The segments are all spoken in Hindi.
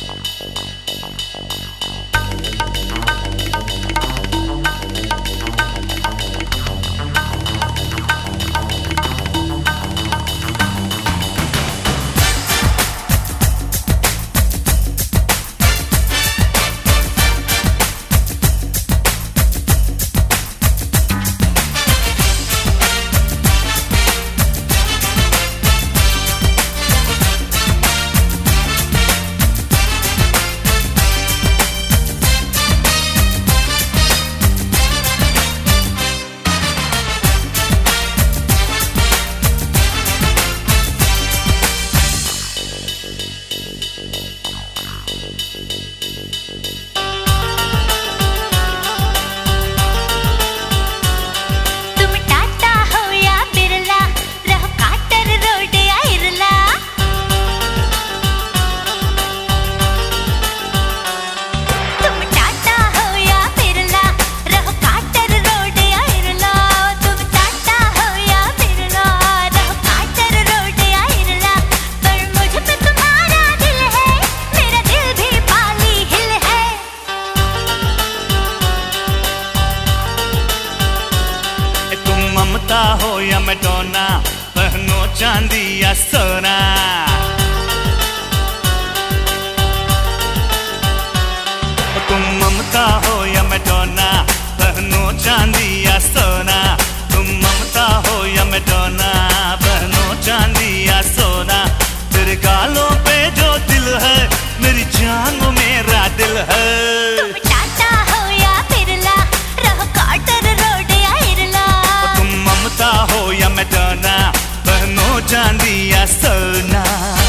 हो या मैडोना, पहनो चांदी या सोना। तुम ममता हो या मैडोना, पहनो चांदी या सोना। तुम ममता हो या मैडोना, पहनो चांदी या सोना। तेरे गालों पे जो दिल है, मेरी जान वो मेरा दिल है। हो या मैडोना, पहनो चांदी या सोना।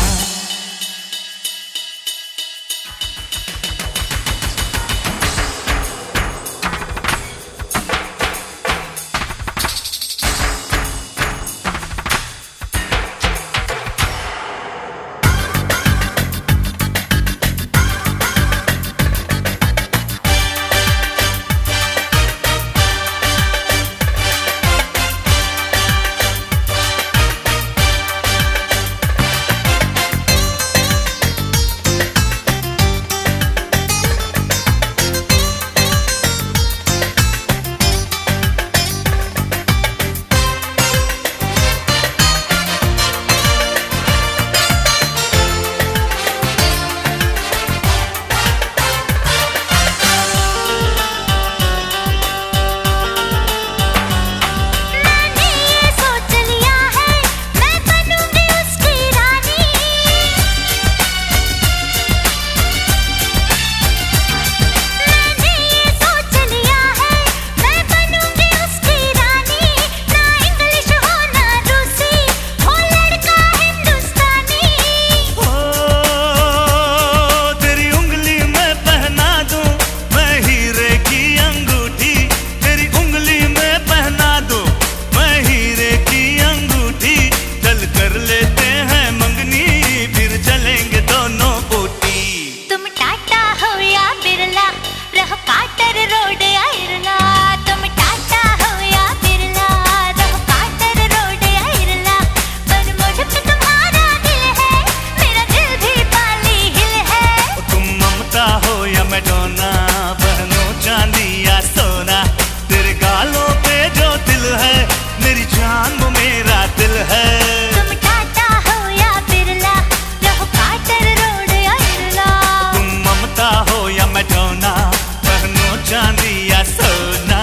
मैडोना, पहनो चांदी या सोना। तेरे गालों पे जो दिल है, मेरी जान वो मेरा दिल है। तुम टाटा हो या बिरला, रहो कार्टर रोड या इरला। तुम ममता हो या मैडोना, पहनो चांदी या सोना।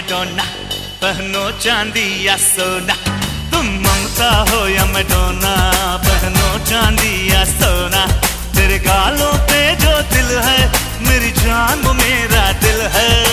मैडोना, पहनो चांदी या सोना। तुम ममता हो या मैडोना, पहनो चांदी या सोना। तेरे गालों पे जो दिल है, मेरी जान वो मेरा दिल है।